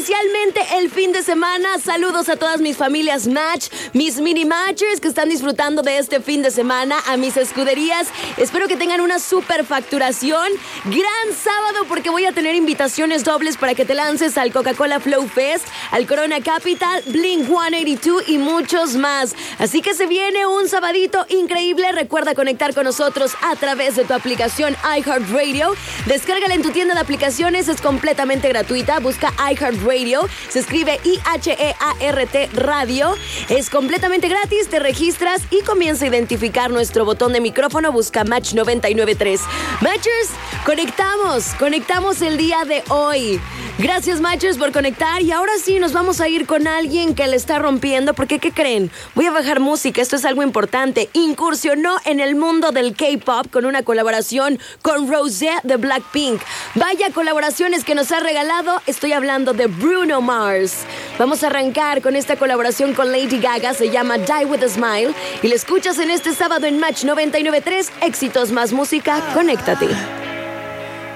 oficialmente el fin de semana. Saludos a todas mis familias Match, mis mini Matchers que están disfrutando de este fin de semana, a mis escuderías. Espero que tengan una super facturación. Gran sábado porque voy a tener invitaciones dobles para que te lances al Coca-Cola Flow Fest, al Corona Capital, Blink-182 y muchos más. Así que se viene un sabadito increíble. Recuerda conectar con nosotros a través de tu aplicación iHeartRadio. Descárgala en tu tienda de aplicaciones, es completamente gratuita. Busca iHeartRadio, se escribe IHEART Radio. Es completamente gratis, te registras y comienza a identificar nuestro botón de micrófono. Busca Match 993. Matchers, conectamos el día de hoy. Gracias, Matchers, por conectar. Y ahora sí, nos vamos a ir con alguien que le está rompiendo. Porque, ¿qué creen? Voy a bajar música, esto es algo importante. Incursionó en el mundo del K-pop con una colaboración con Rosé de Blackpink. Vaya colaboraciones que nos ha regalado. Estoy hablando de Bruno Mars. Vamos a arrancar con esta colaboración con Lady Gaga. Se llama Die With A Smile. Y la escuchas en este sábado en Match 99.3. Éxitos más música. Conéctate.